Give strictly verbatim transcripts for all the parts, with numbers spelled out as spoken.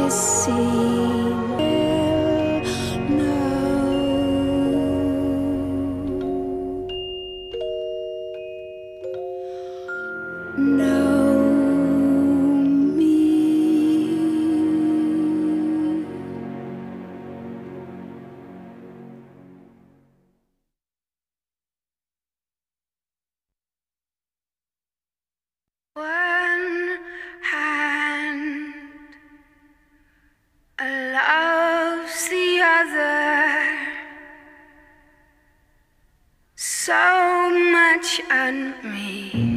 One hand loves the other so much on me.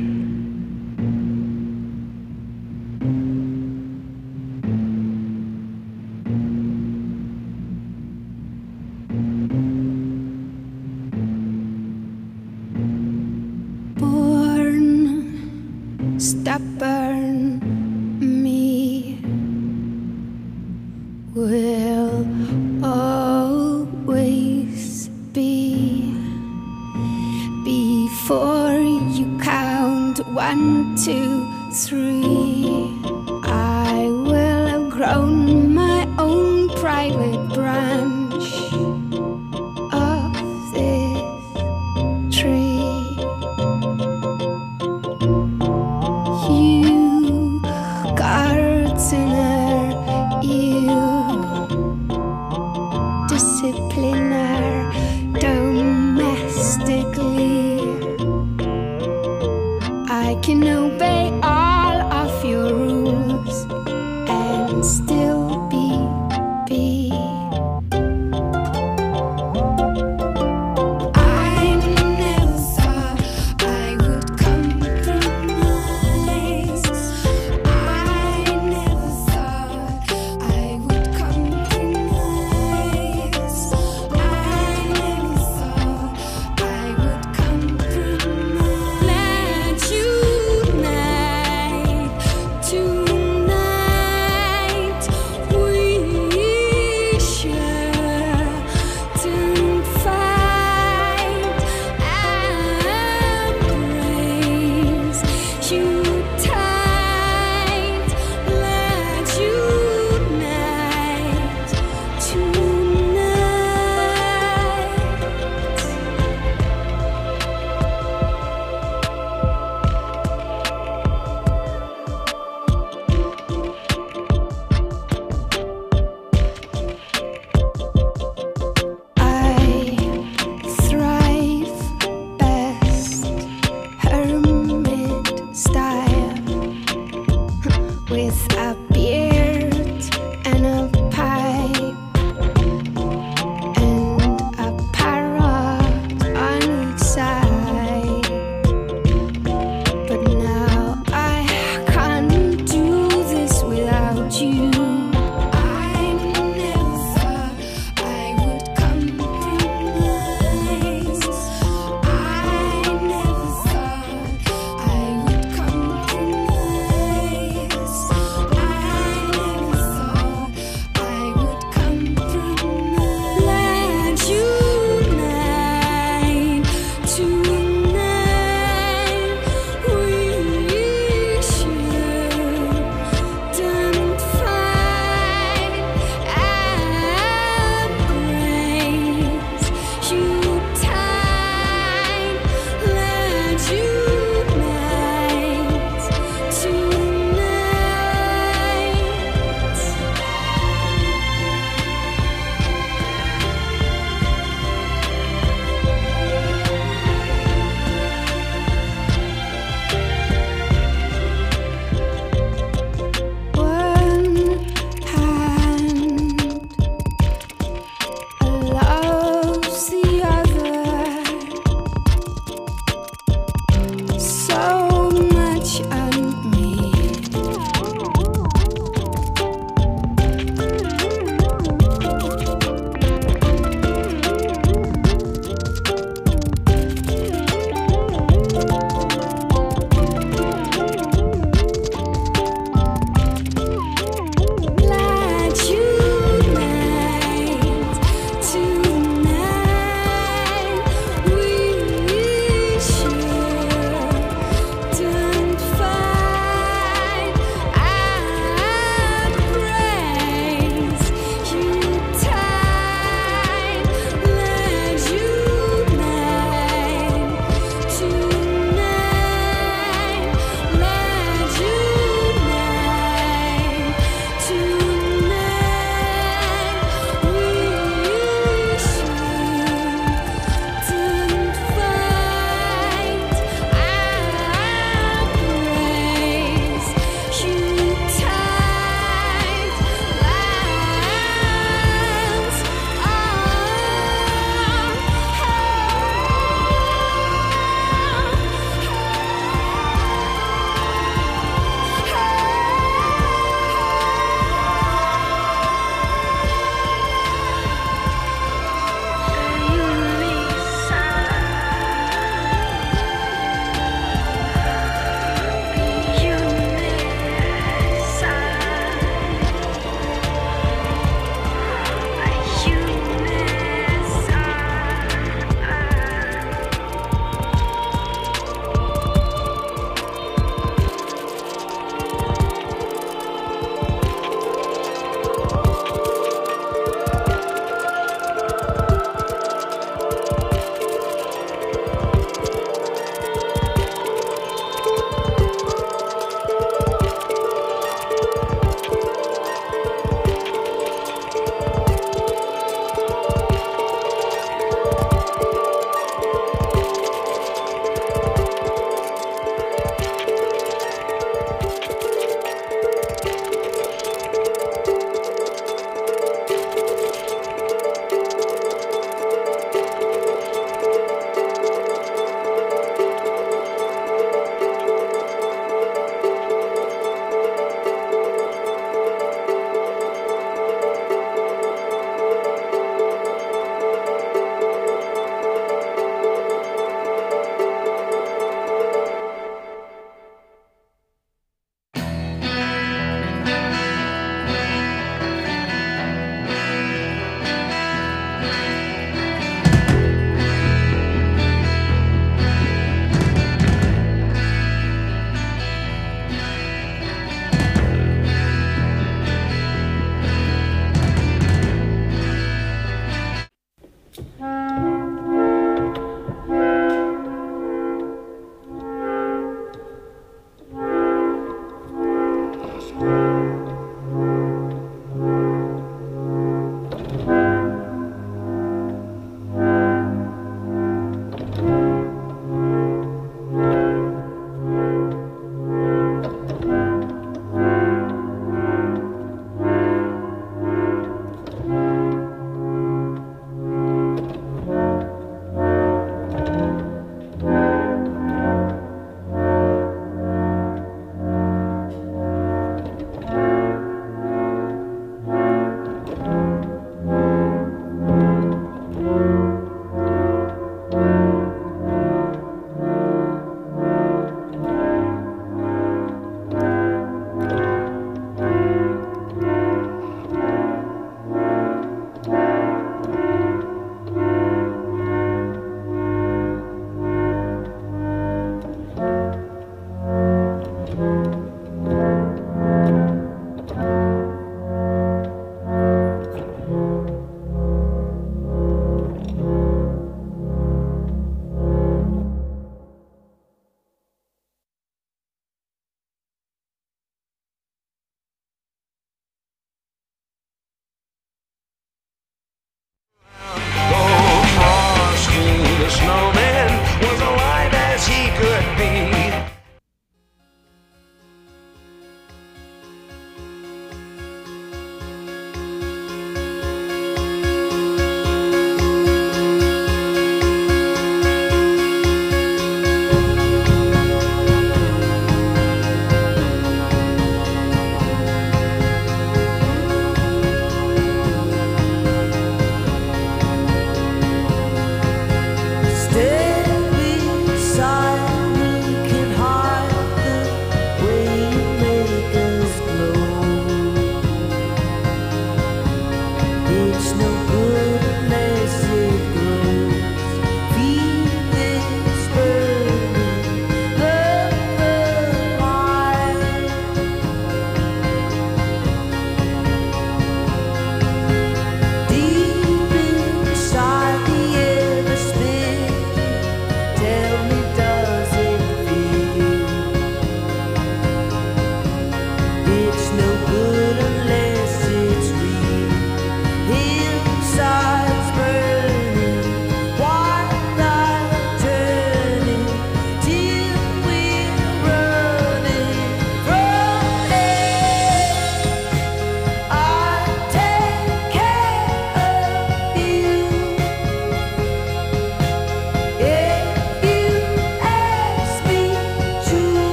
Stubborn me will always be. Before you count one, two, three, I will have grown my own private branch of this tree. You gardener, you discipliner, domestically, I can obey all of your rules and still be be.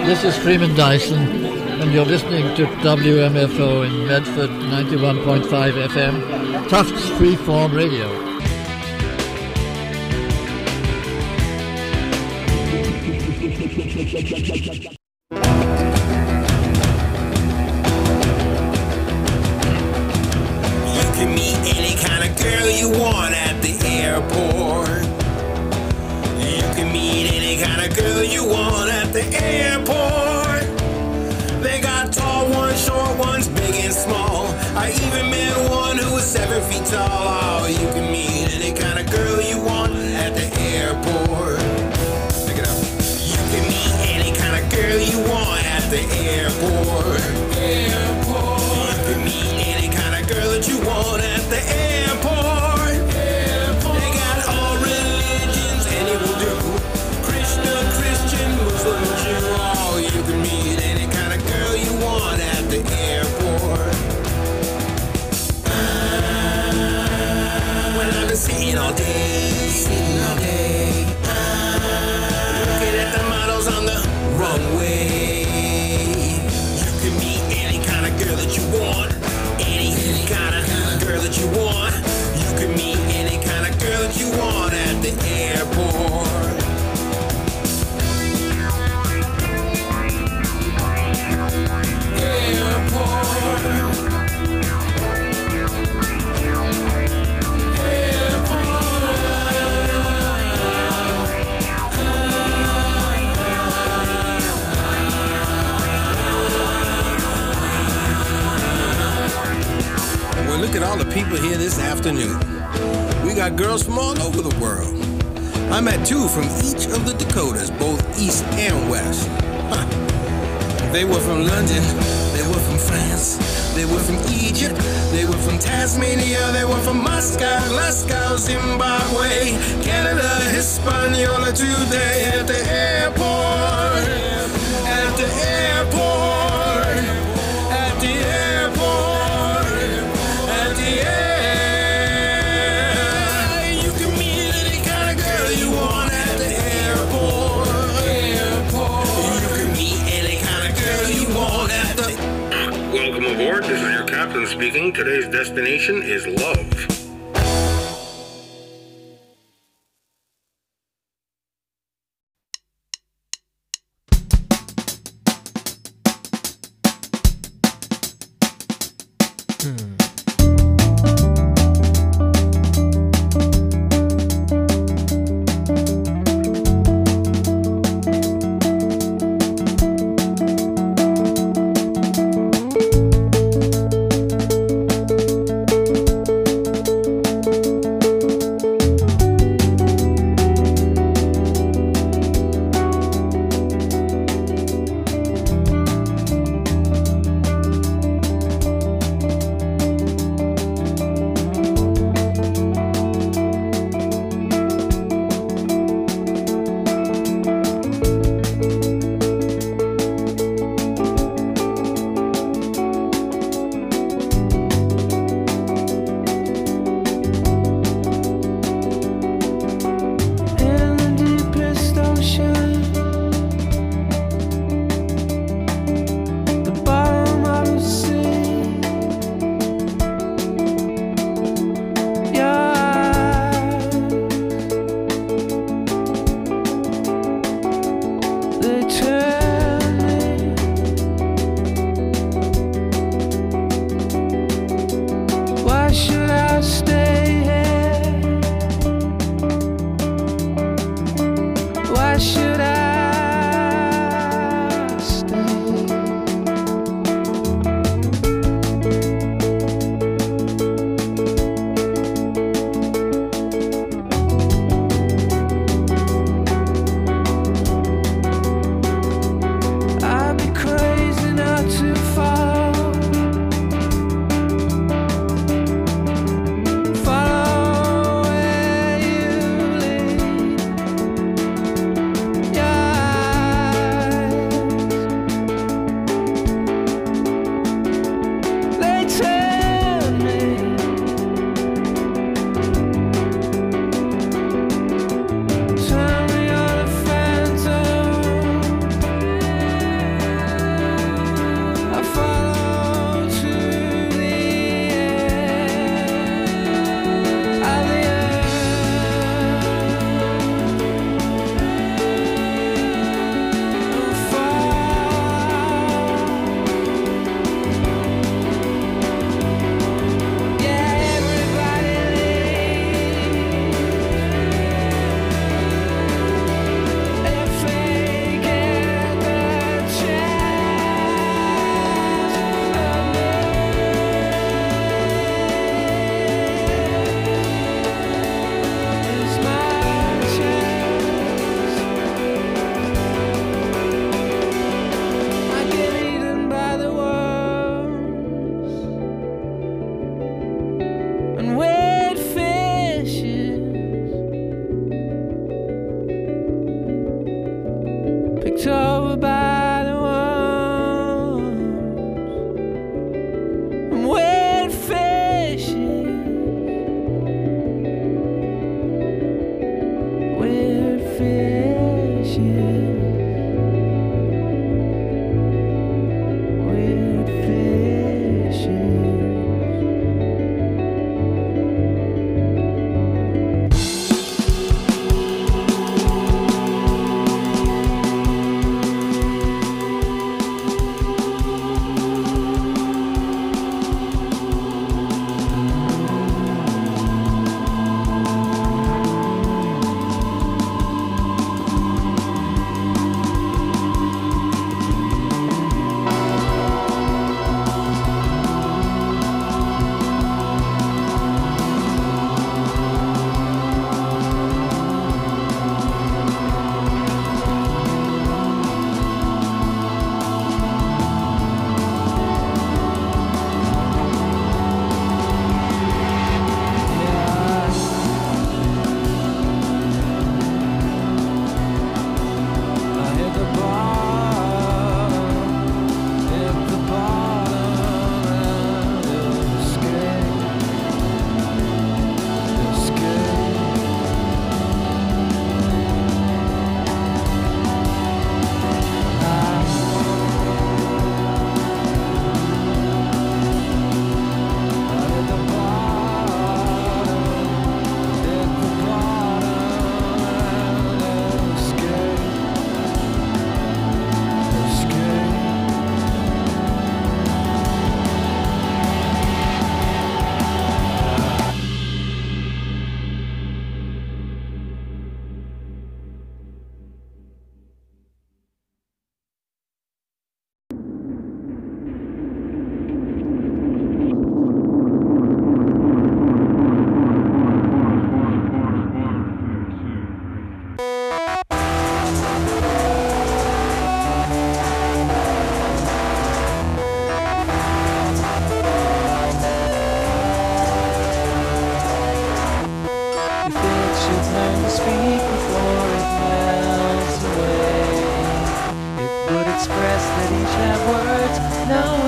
This is Freeman Dyson, and you're listening to W M F O in Medford, ninety-one point five F M, Tufts Freeform Radio. You can meet any kind of girl you want at the airport. You can meet any kind of girl you want at the airport. They got tall ones, short ones, big and small. I even met one who was seven feet tall. Oh, you can meet any kind of girl you want at the airport. Pick it up. You can meet any kind of girl you want at the airport. Airport. You can meet any kind of girl that you want at the airport. Airport. They got all religions, any will do. Krishna, Christian, Muslim, Jew. Oh, you can meet any kind of girl you want at the airport. When I've been sitting all day, sitting all day, looking at the models on the runway. You can meet any kind of girl that you want, any, any kind of girl that you want. You can meet any kind of girl that you want at the airport. Well, look at all the people here this afternoon. We got girls from all over the world. I met two from each of the Dakotas, both east and west. Huh. They were from London, they were from France, they were from Egypt, they were from Tasmania, they were from Moscow, Glasgow, Zimbabwe, Canada, Hispaniola, today at the airport, at the airport, at the airport, at the air. You can meet any kind of girl you want at the airport, airport. You can meet any kind of girl you want at the. Welcome aboard. This is your captain speaking. Today's destination is love.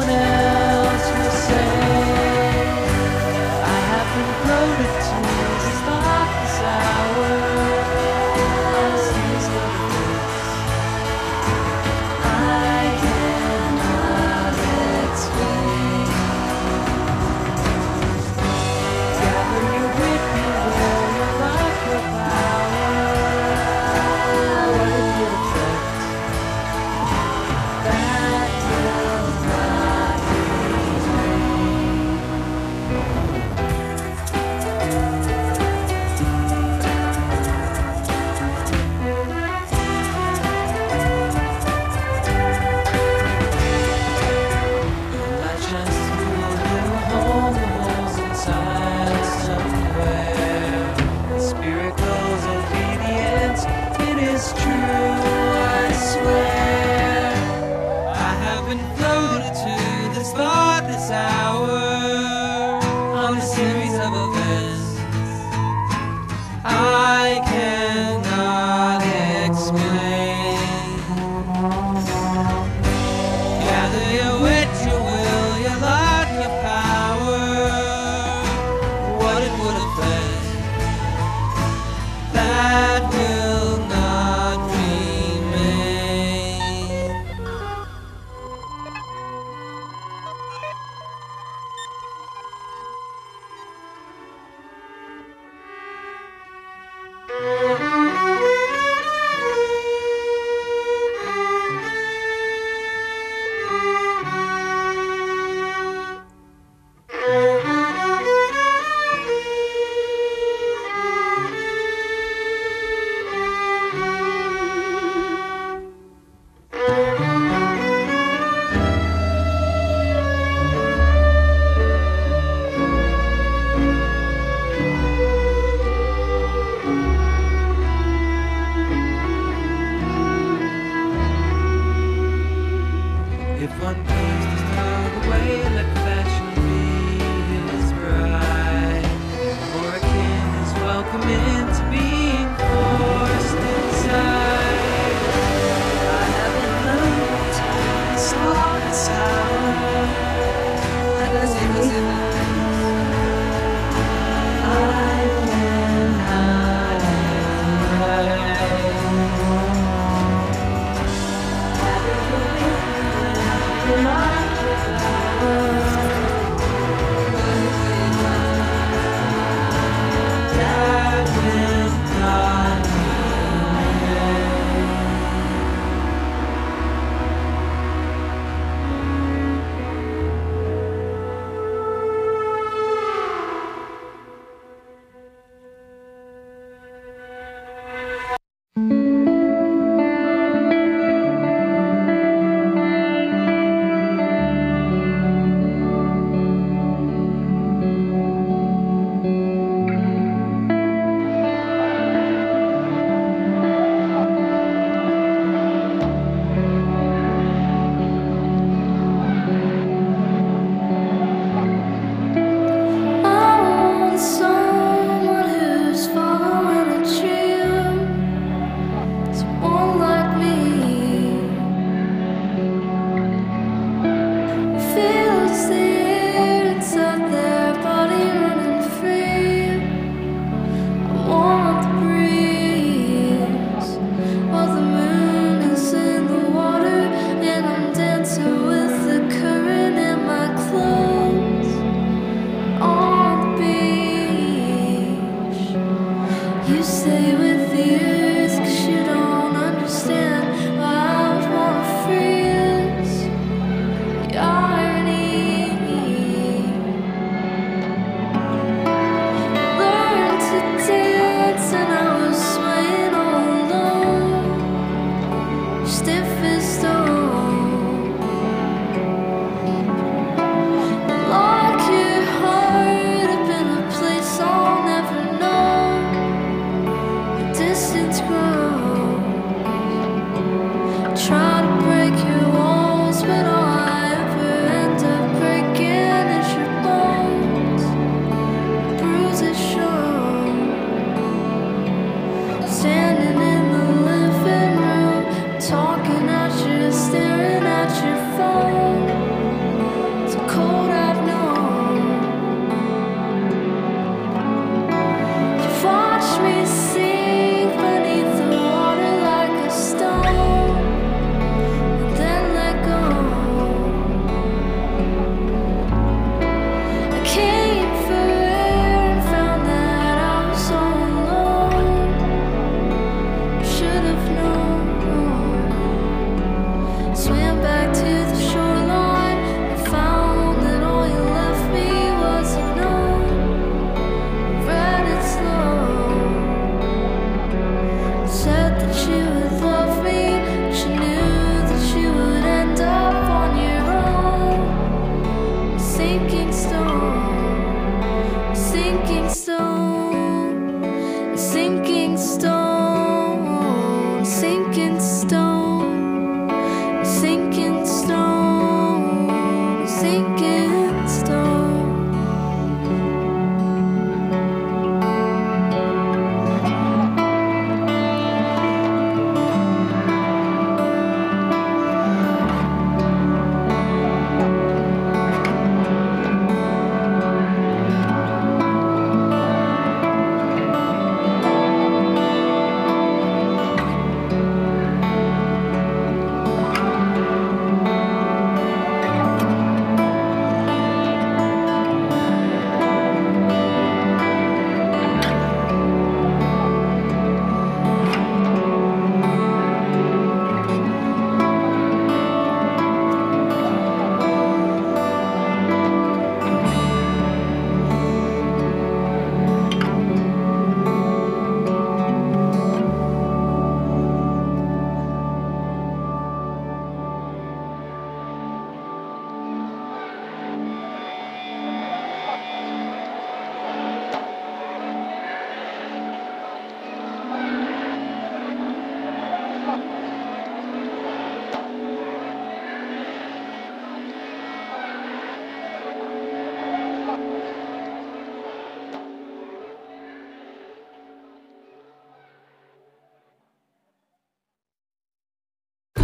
someone else will say, I have been promoted to stop this hour. These little things I cannot explain. Gather your wit, beware your life, your power. What if you reflect? That will not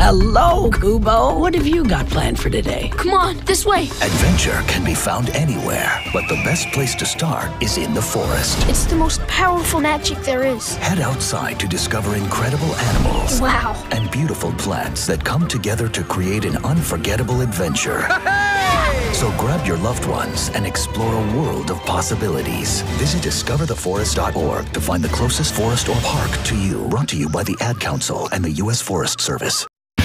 Hello, Kubo. What have you got planned for today? Come on, this way. Adventure can be found anywhere, but the best place to start is in the forest. It's the most powerful magic there is. Head outside to discover incredible animals. Wow. And beautiful plants that come together to create an unforgettable adventure. So grab your loved ones and explore a world of possibilities. Visit discover the forest dot org to find the closest forest or park to you. Brought to you by the Ad Council and the U S Forest Service.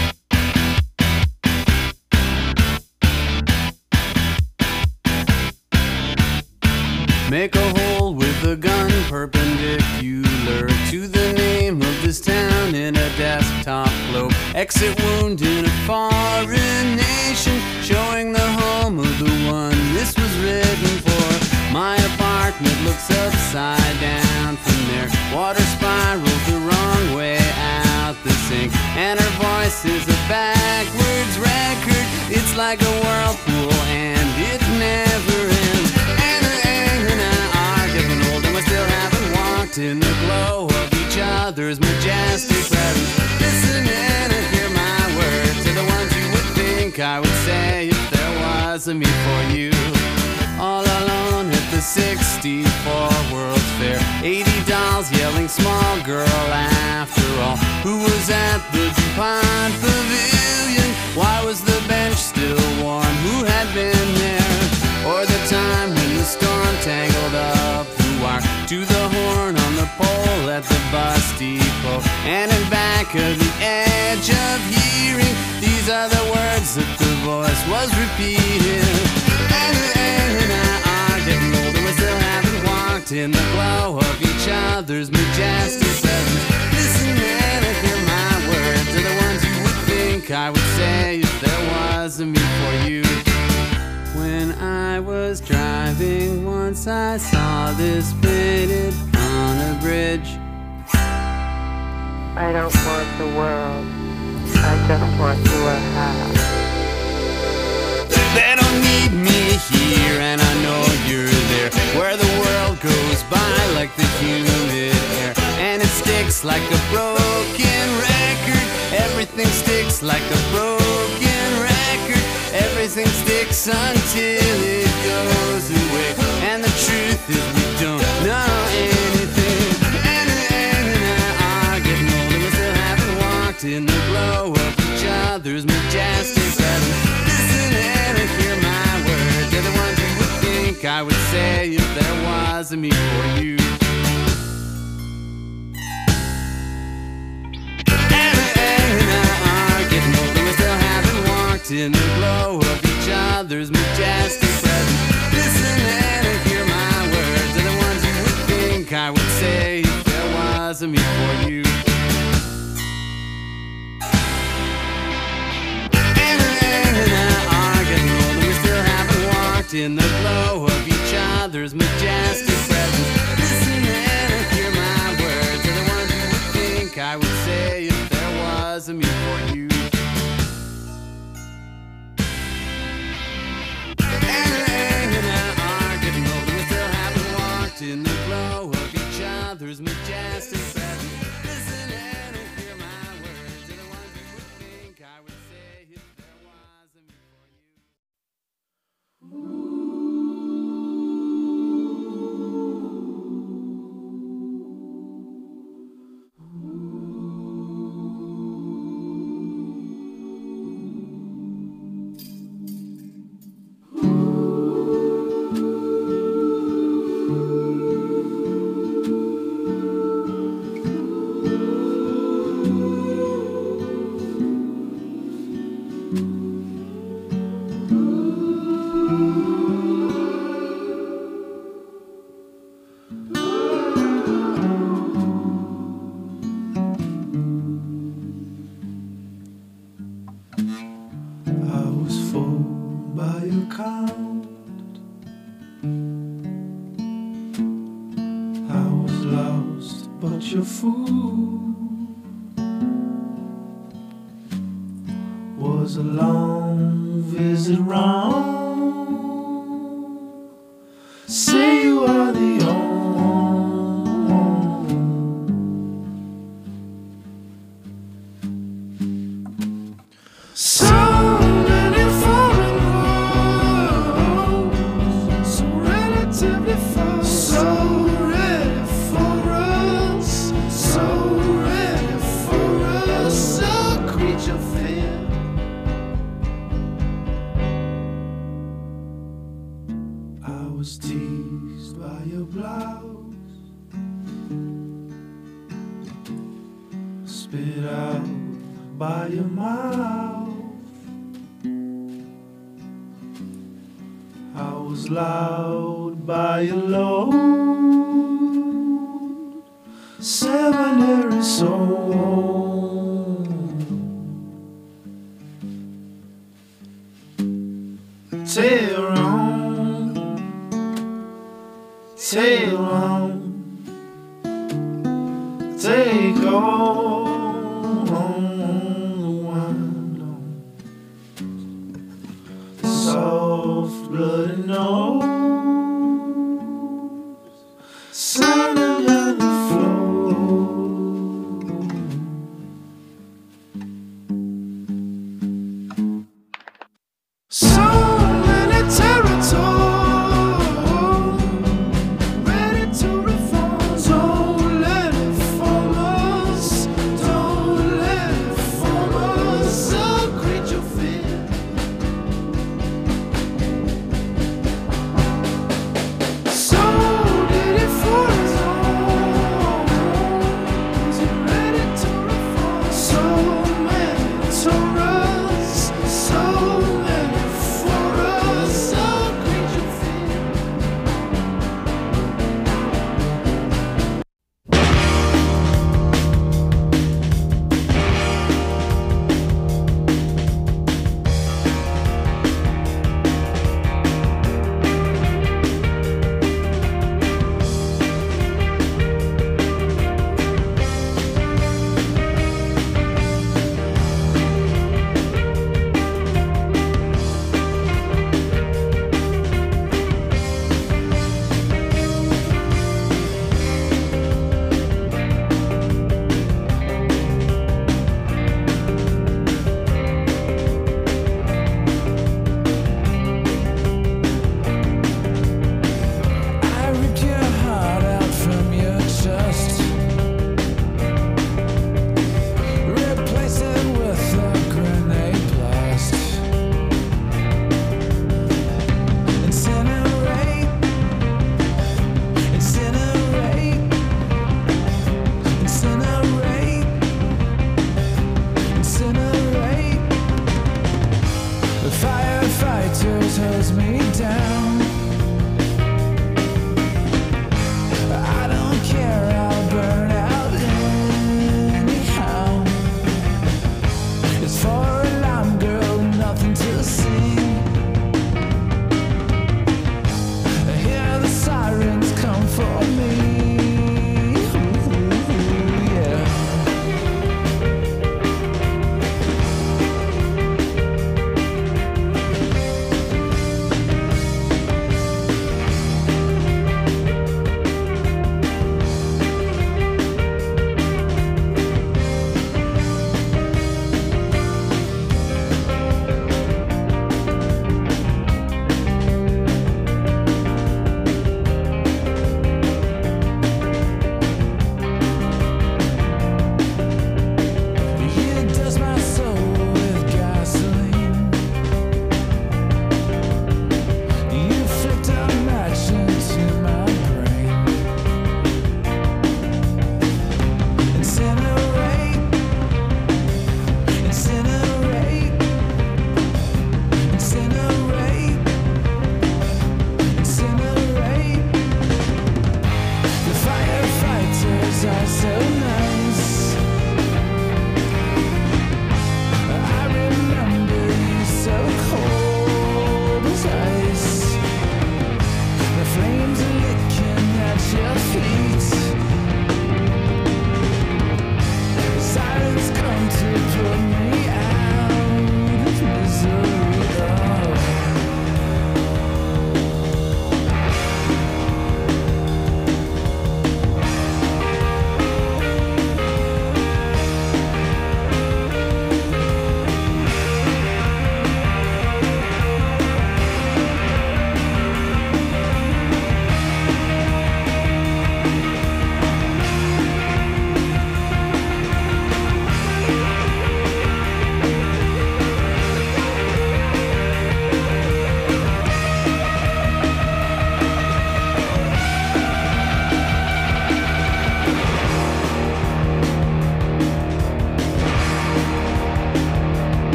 Make a hole with a gun perpendicular to the name of this town in a desktop globe. Exit wound in a foreign nation, showing the home of the one this was written for. My apartment looks upside down from there. Water spirals the wrong way out the sink, and her voice is a backwards record. It's like a whirlpool and it never ends. In the glow of each other's majestic presence. Listen in and hear my words. They're the ones you would think I would say if there was a me for you. All alone at the sixty-four World's Fair. eighty dolls yelling small girl after all. Who was at the DuPont Pavilion? Why was the bench still warm? Who had been there? Or the time when the storm tangled up the wire to the horn on the pole at the bus depot. And in back of the edge of hearing, these are the words that the voice was repeating. And, and, and I are getting older, we still haven't walked in the glow of each other's majestic presence. Listen in and hear my words. They're the ones you would think I would say if there was a me for you. When I was driving once, I saw this painted on a bridge. I don't want the world, I just want you a house. They don't need me here, and I know you're there, where the world goes by like the humid air, and it sticks like a broken record. Everything sticks like a broken record. Everything sticks until it goes away. And the truth is we don't know anything. And, and, and I are getting older, we still haven't walked in the glow of each other's majestic presence. Listen and hear my words. They're the ones you would think I would say if there was a me for you. In the glow of each other's majestic presence. Listen and hear my words. They're the ones you would think I would say if there was a me for you. And, and I are getting older, we still haven't walked in the glow of each other's majestic presence. Listen and hear my words. They're the ones you would think I would say if there was a me for you. In the glow of each other's majestic presence. Listen and hear my words. They're the ones you would think I would say if there was a me for you. Your food was a long visit round. Say you are the only. was teased by your blouse, spit out by your mouth. I was loud by your load, seminary soul. Tail on, tail on, take all the window, soft bloody nose, sounding on the floor. So many territories ready to reform. Don't let it form us. Don't let it form us. So create your fear.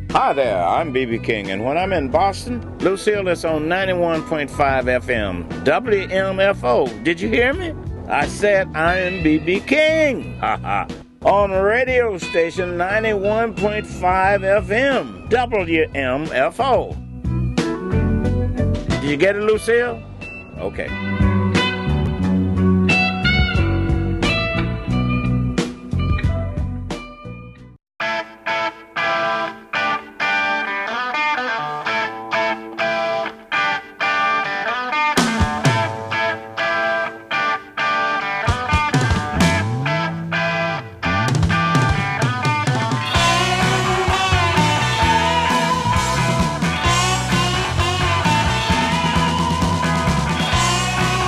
Hi there, I'm B B King, and when I'm in Boston, Lucille is on ninety-one point five F M, W M F O. Did you hear me? I said I'm B B King, haha, on radio station ninety-one point five F M, W M F O. Did you get it, Lucille? Okay. Thank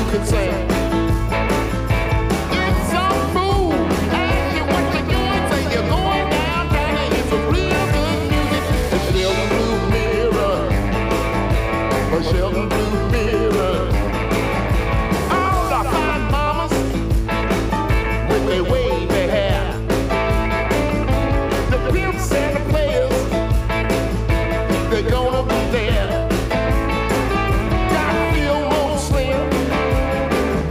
can sing. If some fool asks you what you're doing, say you're going downtown and hear some real good music. A Sheldon Blue Mirror, a Sheldon Blue Mirror. All the fine mamas with their wavy hair, the pimps and the players, they're gonna be there. Got Fillmore Slim,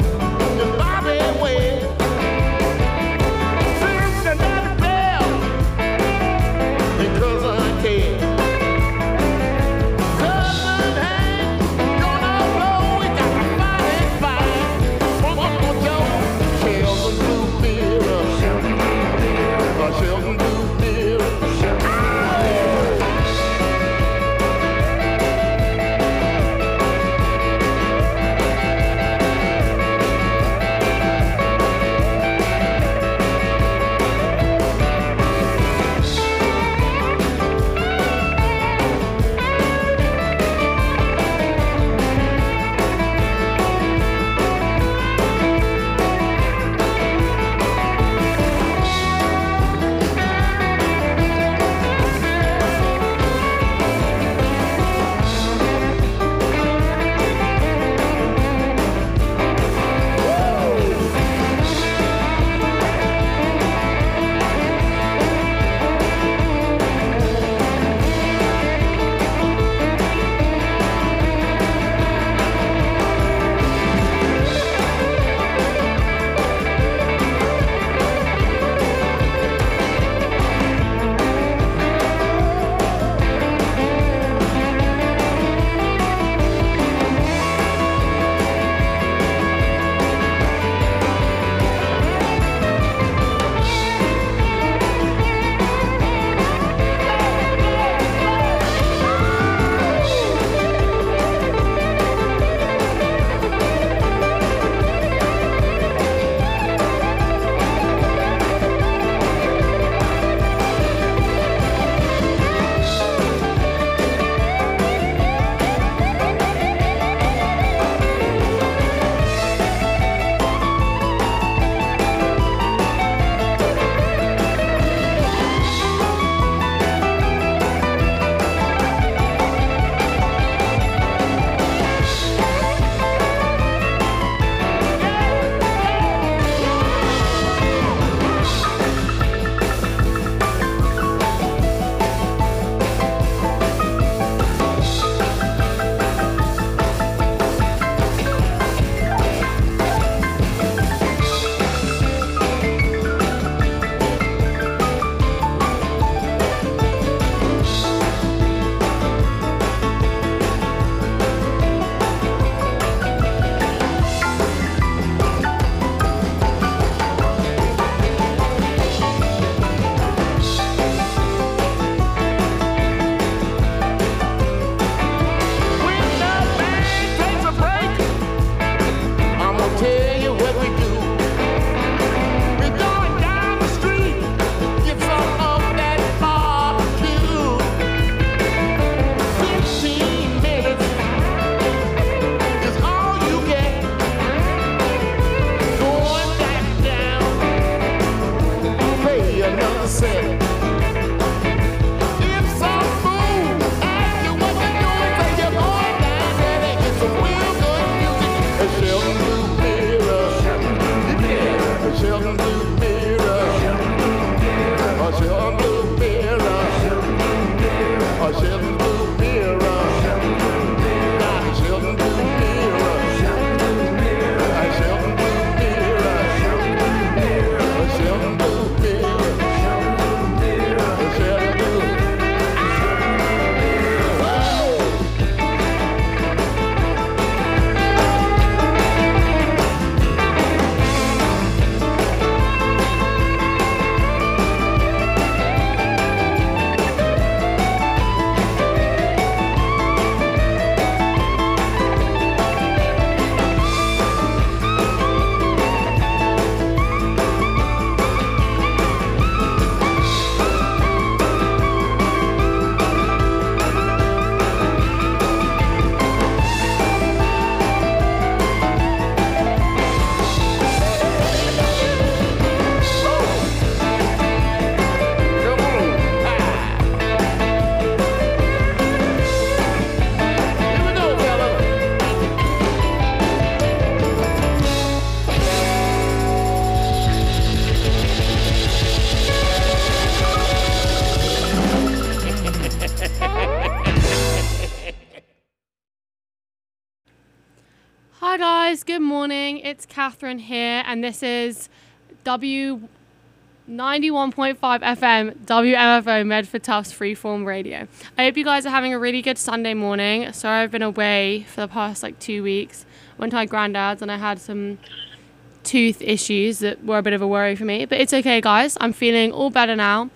Hi guys, good morning. It's Catherine here, and this is W ninety-one point five F M, W M F O, Medford Tufts Freeform Radio. I hope you guys are having a really good Sunday morning. Sorry I've been away for the past like two weeks. Went to my granddad's and I had some tooth issues that were a bit of a worry for me. But it's okay guys, I'm feeling all better now.